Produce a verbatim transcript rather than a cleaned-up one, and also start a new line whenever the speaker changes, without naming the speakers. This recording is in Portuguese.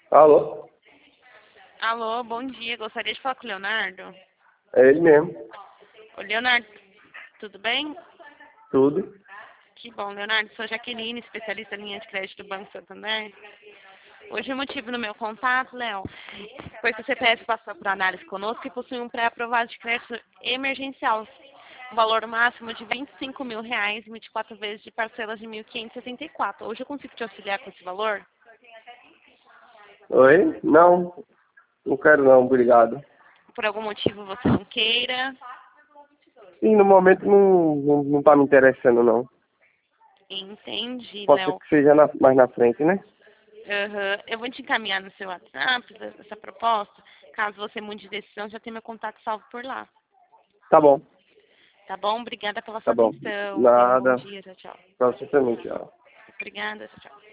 Alô?
Alô, bom dia. Gostaria de falar com o Leonardo.
É ele mesmo.
Ô, Leonardo, tudo bem?
Tudo.
Que bom, Leonardo. Sou Jaqueline, especialista em linha de crédito do Banco Santander. Hoje o motivo do meu contato, Léo, foi que o C P F passou por análise conosco e possui um pré-aprovado de crédito emergencial. Um valor máximo de vinte e cinco mil reais, vinte e quatro vezes de parcelas de mil quinhentos e setenta e quatro. Hoje eu consigo te auxiliar com esse valor?
Oi? Não. Não quero não, obrigado.
Por algum motivo você não queira?
Sim, no momento não, não, não tá me interessando não.
Entendi,
Pode ser
Léo.
que seja na- mais na frente, né?
Aham. Eu vou te encaminhar no seu WhatsApp essa proposta. Caso você mude de decisão, já tem meu contato salvo por lá.
Tá bom,
Tá bom? Obrigada pela
tá
sua
bom.
atenção. Tenha um bom
Nada.
dia. Tchau, tchau.
Pra você também, tchau.
Obrigada. Tchau, tchau.